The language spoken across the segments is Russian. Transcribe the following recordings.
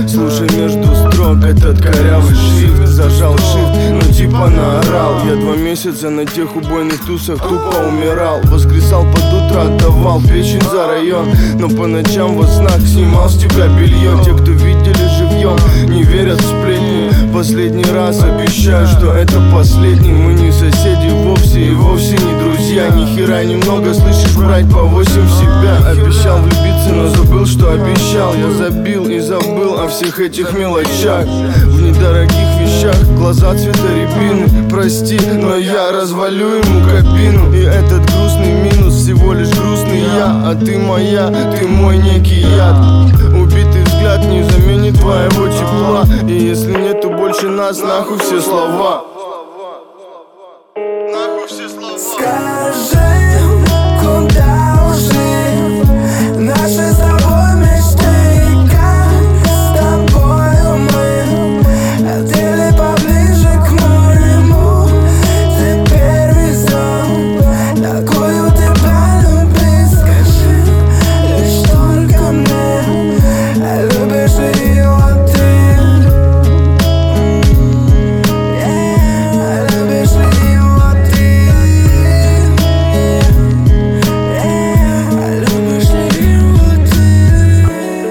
Слушай между строк этот корявый шрифт. Зажал shift, ну типа наорал. Я 2 месяца на тех убойных тусах тупо умирал. Воскресал под утро, отдавал печень за район. Но по ночам во снах снимал с тебя белье. Те, кто видели живьем, не верят в сплетни. Последний раз обещаю, что это последний. Мы не соседи вовсе и вовсе не друзья. Ни хера немного, слышишь, брать по 8 в себя. Обещал влюбиться, но забыл, что обещал. Я забил и забыл о всех этих мелочах. В недорогих вещах глаза цвета рябины. Прости, но я развалю ему кабину. И этот грустный минус всего лишь грустный я. А ты моя, ты мой некий яд. Убитый взгляд не заменит твоего тепла. И если нету больше нас, нахуй все слова. Нахуй все слова. Скажи, куда ушли наши с тобой мечты? Как с тобою мы летели поближе к моему? Теперь везем, такую тебя любить. Скажи лишь только мне, любишь ли ее ты? Любишь ли ее ты? Любишь ли ее ты?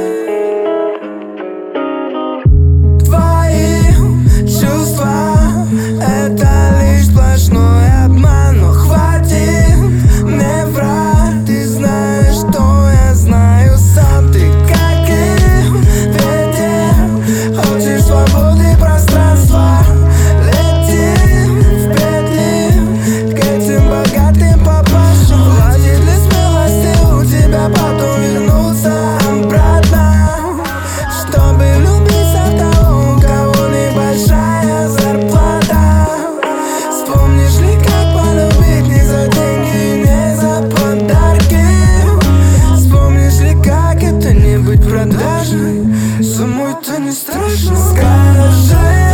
Твои чувства — это лишь сплошной обман. Но хватит мне врать, ты знаешь, что я знаю сам. Ты как и ветер, хочешь свободы пространства. Летим в петли к этим богатым папашам. Хватит ли смелости у тебя потом вернуться обратно, чтобы влюбиться в того, у кого небольшая зарплата? Вспомнишь ли, как полюбить не за деньги, не за подарки? Вспомнишь ли, как это не быть продажной? Самой-то не страшно. Скажи,